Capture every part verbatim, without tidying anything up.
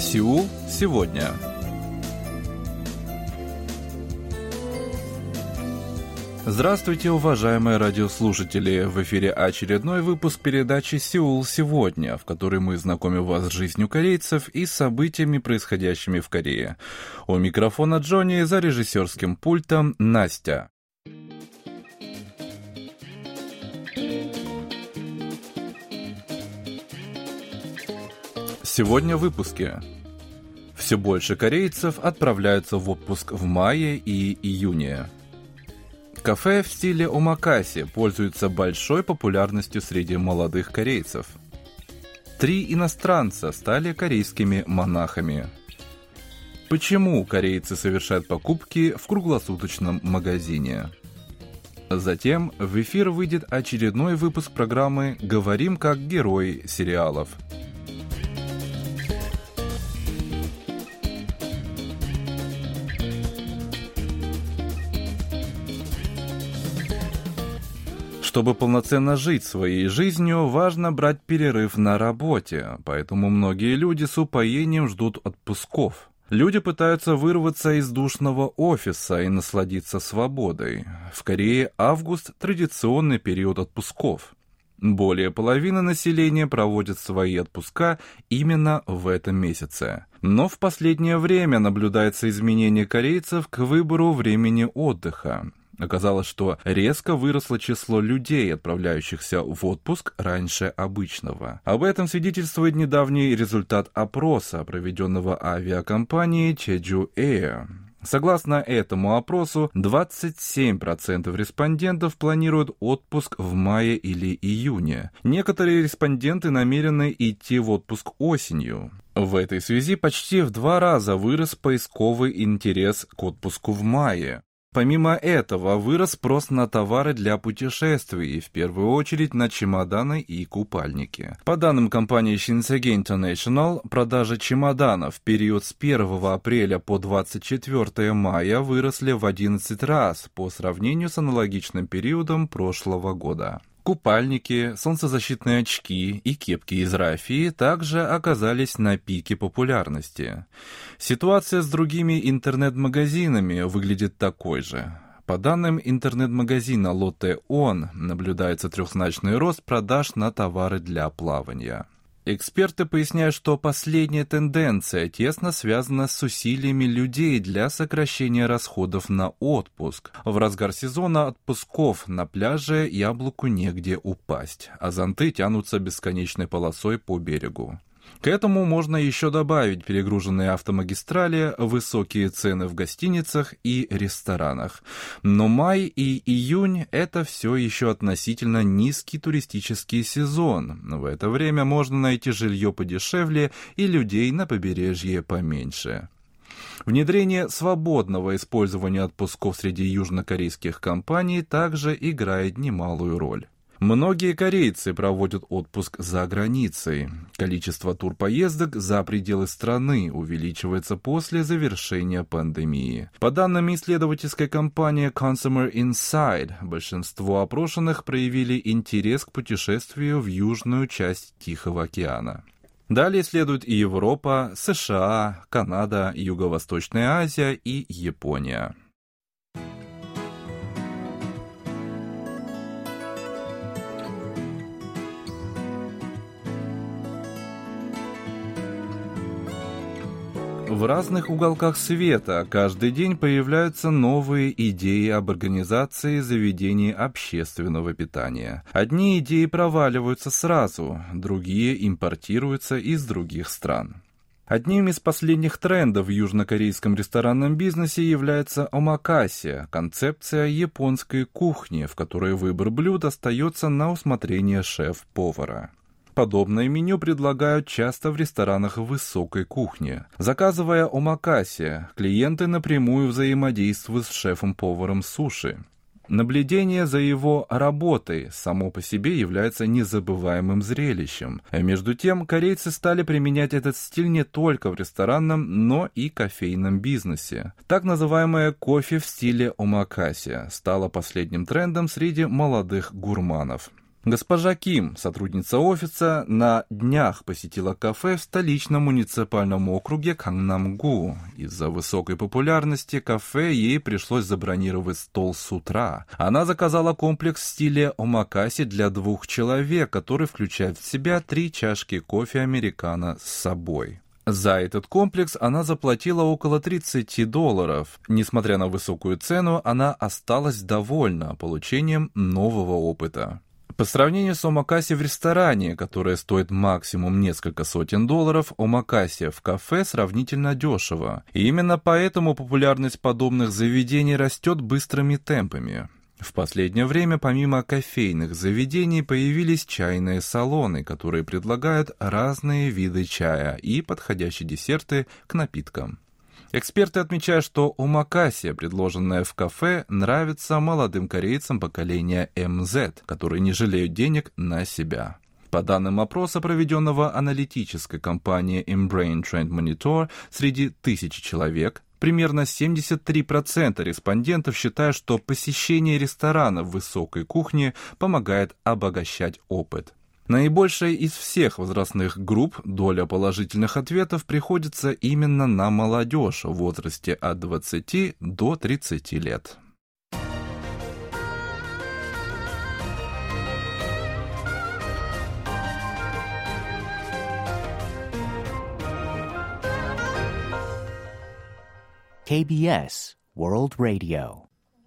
Сеул сегодня. Здравствуйте, уважаемые радиослушатели! В эфире очередной выпуск передачи «Сеул сегодня», в которой мы знакомим вас с жизнью корейцев и событиями, происходящими в Корее. У микрофона Джонни, за режиссерским пультом Настя. Сегодня в выпуске. Все больше корейцев отправляются в отпуск в мае и июне. Кафе в стиле омакаси пользуется большой популярностью среди молодых корейцев. Три иностранца стали корейскими монахами. Почему корейцы совершают покупки в круглосуточном магазине? Затем в эфир выйдет очередной выпуск программы «Говорим как герои сериалов». Чтобы полноценно жить своей жизнью, важно брать перерыв на работе, поэтому многие люди с упоением ждут отпусков. Люди пытаются вырваться из душного офиса и насладиться свободой. В Корее август – традиционный период отпусков. Более половины населения проводят свои отпуска именно в этом месяце. Но в последнее время наблюдается изменение корейцев к выбору времени отдыха. Оказалось, что резко выросло число людей, отправляющихся в отпуск раньше обычного. Об этом свидетельствует недавний результат опроса, проведенного авиакомпанией Jeju Air. Согласно этому опросу, двадцать семь процентов респондентов планируют отпуск в мае или июне. Некоторые респонденты намерены идти в отпуск осенью. В этой связи почти в два раза вырос поисковый интерес к отпуску в мае. Помимо этого, вырос спрос на товары для путешествий, в первую очередь на чемоданы и купальники. По данным компании Shinsegae International, продажи чемоданов в период с первого апреля по двадцать четвёртое мая выросли в одиннадцать раз по сравнению с аналогичным периодом прошлого года. Купальники, солнцезащитные очки и кепки из рафии также оказались на пике популярности. Ситуация с другими интернет-магазинами выглядит такой же. По данным интернет-магазина Lotte On, наблюдается трехзначный рост продаж на товары для плавания. Эксперты поясняют, что последняя тенденция тесно связана с усилиями людей для сокращения расходов на отпуск. В разгар сезона отпусков на пляже яблоку негде упасть, а зонты тянутся бесконечной полосой по берегу. К этому можно еще добавить перегруженные автомагистрали, высокие цены в гостиницах и ресторанах. Но май и июнь – это все еще относительно низкий туристический сезон. В это время можно найти жилье подешевле и людей на побережье поменьше. Внедрение свободного использования отпусков среди южнокорейских компаний также играет немалую роль. Многие корейцы проводят отпуск за границей. Количество турпоездок за пределы страны увеличивается после завершения пандемии. По данным исследовательской компании Consumer Insight, большинство опрошенных проявили интерес к путешествию в южную часть Тихого океана. Далее следует и Европа, США, Канада, Юго-Восточная Азия и Япония. В разных уголках света каждый день появляются новые идеи об организации заведений общественного питания. Одни идеи проваливаются сразу, другие импортируются из других стран. Одним из последних трендов в южнокорейском ресторанном бизнесе является омакаси – концепция японской кухни, в которой выбор блюд остается на усмотрение шеф-повара. Подобное меню предлагают часто в ресторанах высокой кухни. Заказывая омакаси, клиенты напрямую взаимодействуют с шефом-поваром суши. Наблюдение за его работой само по себе является незабываемым зрелищем. А между тем, корейцы стали применять этот стиль не только в ресторанном, но и кофейном бизнесе. Так называемое кофе в стиле омакаси стало последним трендом среди молодых гурманов. Госпожа Ким, сотрудница офиса, на днях посетила кафе в столичном муниципальном округе Кангнам-gu. Из-за высокой популярности кафе ей пришлось забронировать стол с утра. Она заказала комплекс в стиле омакаси для двух человек, который включает в себя три чашки кофе американо с собой. За этот комплекс она заплатила около тридцать долларов. Несмотря на высокую цену, она осталась довольна получением нового опыта. По сравнению с омакаси в ресторане, которое стоит максимум несколько сотен долларов, омакаси в кафе сравнительно дешево. И именно поэтому популярность подобных заведений растет быстрыми темпами. В последнее время помимо кофейных заведений появились чайные салоны, которые предлагают разные виды чая и подходящие десерты к напиткам. Эксперты отмечают, что омакаси, предложенная в кафе, нравится молодым корейцам поколения эм зет, которые не жалеют денег на себя. По данным опроса, проведенного аналитической компанией Embrain Trend Monitor, среди тысячи человек примерно семьдесят три процента респондентов считают, что посещение ресторанов высокой кухни помогает обогащать опыт. Наибольшая из всех возрастных групп доля положительных ответов приходится именно на молодежь в возрасте от двадцати до тридцати лет. кей би эс World Radio.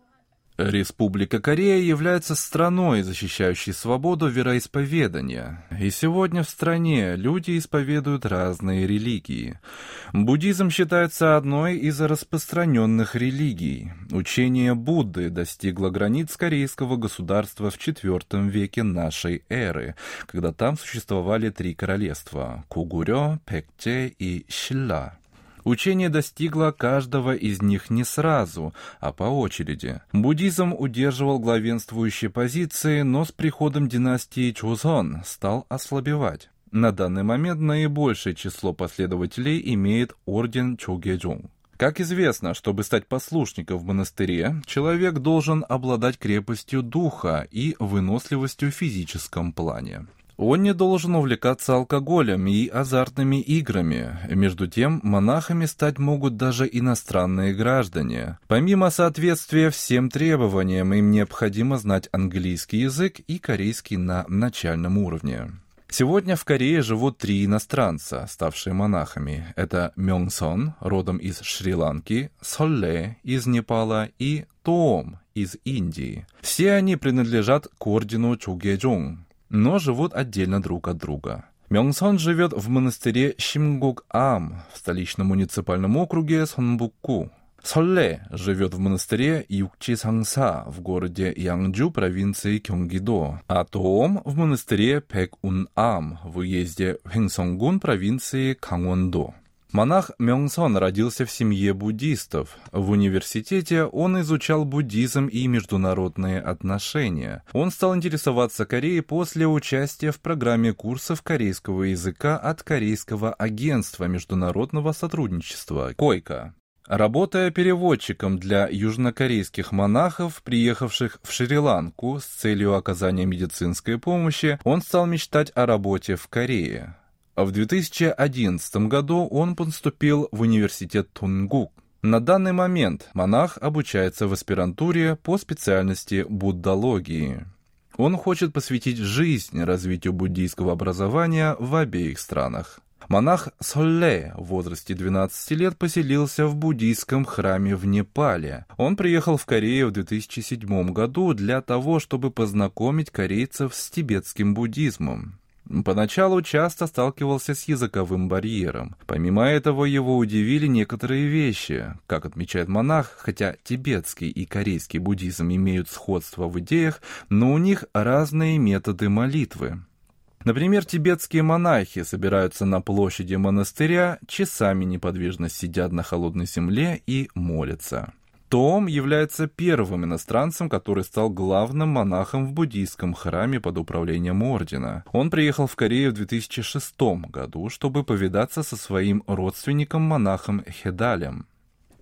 Республика Корея является страной, защищающей свободу вероисповедания. И сегодня в стране люди исповедуют разные религии. Буддизм считается одной из распространенных религий. Учение Будды достигло границ корейского государства в четвёртом веке нашей эры, когда там существовали три королевства – Кугурё, Пекче и Силла. Учение достигло каждого из них не сразу, а по очереди. Буддизм удерживал главенствующие позиции, но с приходом династии Чосон стал ослабевать. На данный момент наибольшее число последователей имеет орден Чогеджон. Как известно, чтобы стать послушником в монастыре, человек должен обладать крепостью духа и выносливостью в физическом плане. Он не должен увлекаться алкоголем и азартными играми. Между тем, монахами стать могут даже иностранные граждане. Помимо соответствия всем требованиям, им необходимо знать английский язык и корейский на начальном уровне. Сегодня в Корее живут три иностранца, ставшие монахами. Это Мёнгсон, родом из Шри-Ланки, Солле из Непала и Тоом из Индии. Все они принадлежат к ордену Чогеджон, но живут отдельно друг от друга. Мёнгсон живет в монастыре Симгок-Ам в столичном муниципальном округе Сонбукгу. Солле живет в монастыре Юкчи-Сангса в городе Янджу провинции Кёнгидо, а Тоом в монастыре Пекун-Ам в уезде Хэнсонгун провинции Кангвон-до. Монах Мёнгсон родился в семье буддистов. В университете он изучал буддизм и международные отношения. Он стал интересоваться Кореей после участия в программе курсов корейского языка от Корейского агентства международного сотрудничества «Койка». Работая переводчиком для южнокорейских монахов, приехавших в Шри-Ланку с целью оказания медицинской помощи, он стал мечтать о работе в Корее. В две тысячи одиннадцатом году он поступил в университет Тунгук. На данный момент монах обучается в аспирантуре по специальности буддологии. Он хочет посвятить жизнь развитию буддийского образования в обеих странах. Монах Солле в возрасте двенадцати лет поселился в буддийском храме в Непале. Он приехал в Корею в две тысячи седьмом году для того, чтобы познакомить корейцев с тибетским буддизмом. Поначалу часто сталкивался с языковым барьером. Помимо этого, его удивили некоторые вещи. Как отмечает монах, хотя тибетский и корейский буддизм имеют сходство в идеях, но у них разные методы молитвы. Например, тибетские монахи собираются на площади монастыря, часами неподвижно сидят на холодной земле и молятся. Тоом является первым иностранцем, который стал главным монахом в буддийском храме под управлением ордена. Он приехал в Корею в две тысячи шестом году, чтобы повидаться со своим родственником-монахом Хедалем.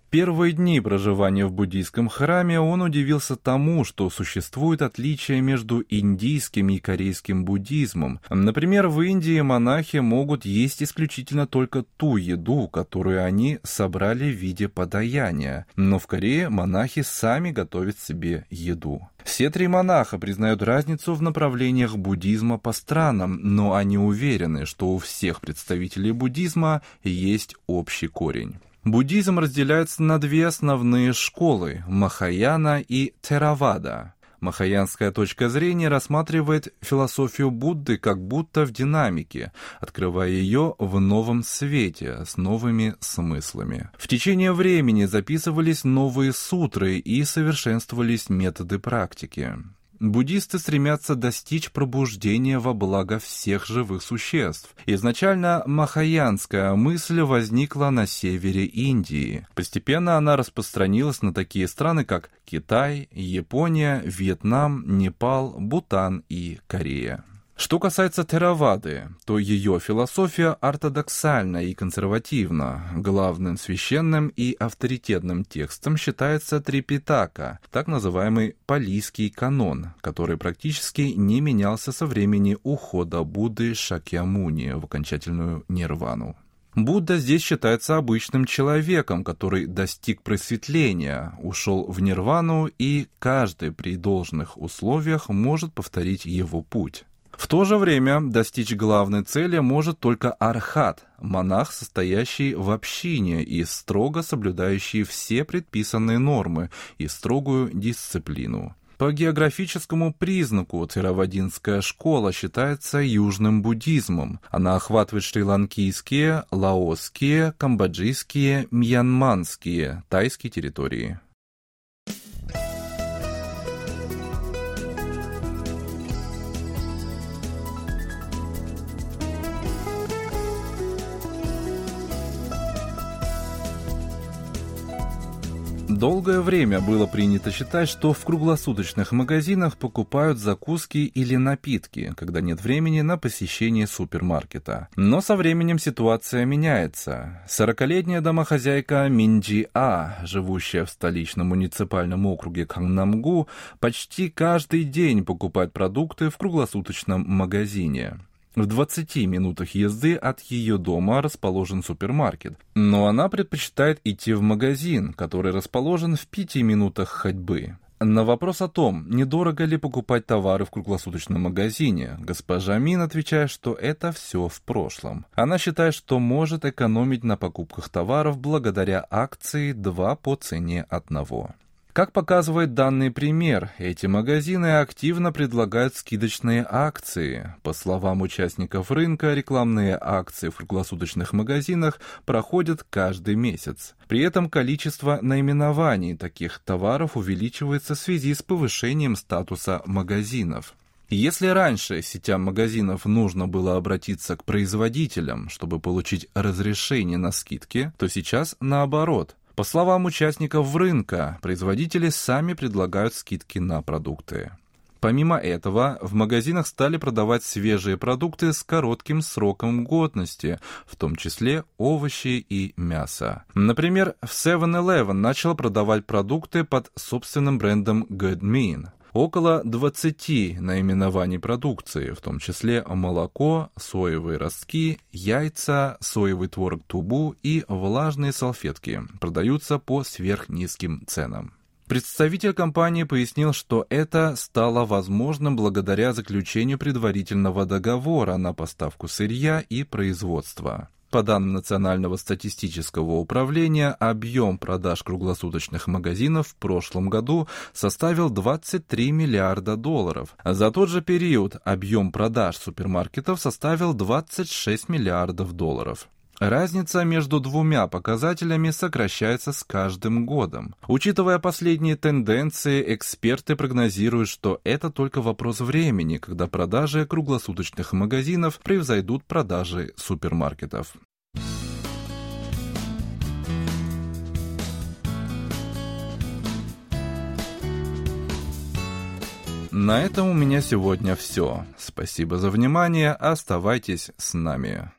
Первые дни проживания в буддийском храме он удивился тому, что существует отличие между индийским и корейским буддизмом. Например, в Индии монахи могут есть исключительно только ту еду, которую они собрали в виде подаяния, но в Корее монахи сами готовят себе еду. Все три монаха признают разницу в направлениях буддизма по странам, но они уверены, что у всех представителей буддизма есть общий корень. Буддизм разделяется на две основные школы – Махаяна и Теравада. Махаянская точка зрения рассматривает философию Будды как будто в динамике, открывая ее в новом свете, с новыми смыслами. В течение времени записывались новые сутры и совершенствовались методы практики. Буддисты стремятся достичь пробуждения во благо всех живых существ. Изначально махаянская мысль возникла на севере Индии. Постепенно она распространилась на такие страны, как Китай, Япония, Вьетнам, Непал, Бутан и Корея. Что касается Теравады, то ее философия ортодоксальна и консервативна. Главным священным и авторитетным текстом считается Трипитака, так называемый палийский канон, который практически не менялся со времени ухода Будды Шакьямуни в окончательную нирвану. Будда здесь считается обычным человеком, который достиг просветления, ушел в нирвану, и каждый при должных условиях может повторить его путь. В то же время достичь главной цели может только архат, монах, состоящий в общине и строго соблюдающий все предписанные нормы и строгую дисциплину. По географическому признаку Теравадинская школа считается южным буддизмом. Она охватывает шри-ланкийские, лаосские, камбоджийские, мьянманские, тайские территории. Долгое время было принято считать, что в круглосуточных магазинах покупают закуски или напитки, когда нет времени на посещение супермаркета. Но со временем ситуация меняется. сорокалетняя домохозяйка Минджи А, живущая в столичном муниципальном округе Каннамгу, почти каждый день покупает продукты в круглосуточном магазине. В двадцати минутах езды от ее дома расположен супермаркет, но она предпочитает идти в магазин, который расположен в пяти минутах ходьбы. На вопрос о том, недорого ли покупать товары в круглосуточном магазине, госпожа Мин отвечает, что это все в прошлом. Она считает, что может экономить на покупках товаров благодаря акции два по цене одного. Как показывает данный пример, эти магазины активно предлагают скидочные акции. По словам участников рынка, рекламные акции в круглосуточных магазинах проходят каждый месяц. При этом количество наименований таких товаров увеличивается в связи с повышением статуса магазинов. Если раньше сетям магазинов нужно было обратиться к производителям, чтобы получить разрешение на скидки, то сейчас наоборот. По словам участников рынка, производители сами предлагают скидки на продукты. Помимо этого, в магазинах стали продавать свежие продукты с коротким сроком годности, в том числе овощи и мясо. Например, в севен-элевен начал продавать продукты под собственным брендом Good Mean. Около двадцати наименований продукции, в том числе молоко, соевые ростки, яйца, соевый творог тубу и влажные салфетки, продаются по сверхнизким ценам. Представитель компании пояснил, что это стало возможным благодаря заключению предварительного договора на поставку сырья и производства. По данным Национального статистического управления, объем продаж круглосуточных магазинов в прошлом году составил двадцать три миллиарда долларов. За тот же период объем продаж супермаркетов составил двадцать шесть миллиардов долларов. Разница между двумя показателями сокращается с каждым годом. Учитывая последние тенденции, эксперты прогнозируют, что это только вопрос времени, когда продажи круглосуточных магазинов превзойдут продажи супермаркетов. На этом у меня сегодня все. Спасибо за внимание, оставайтесь с нами.